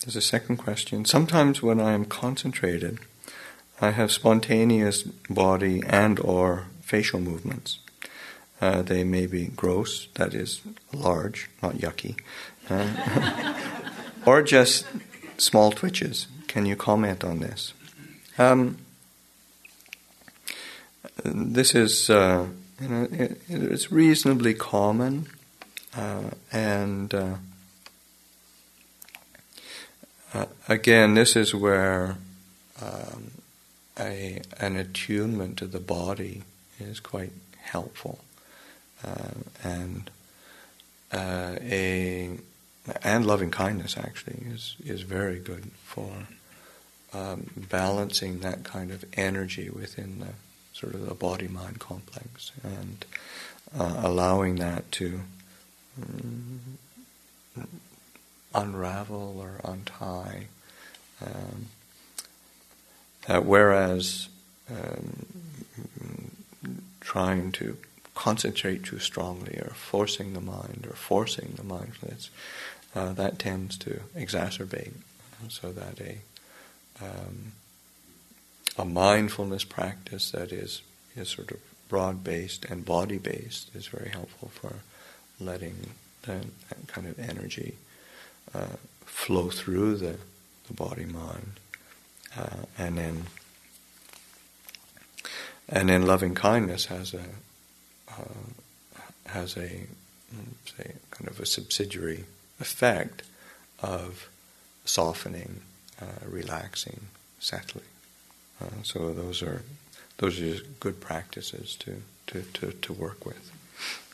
There's a second question. Sometimes when I am concentrated, I have spontaneous body and or facial movements. They may be gross, that is large, not yucky, or just small twitches. Can you comment on this? This is, it's reasonably common, and again, this is where an attunement to the body is quite helpful, and loving kindness actually is very good for balancing that kind of energy within the sort of the body-mind complex, and allowing that to unravel or untie. Whereas trying to concentrate too strongly, or forcing the mind, or forcing the mindfulness, that tends to exacerbate, so that a mindfulness practice that is sort of broad-based and body-based is very helpful for letting that kind of energy flow through the body-mind, and then loving kindness has a say kind of a subsidiary effect of softening, relaxing, settling. So those are just good practices to work with.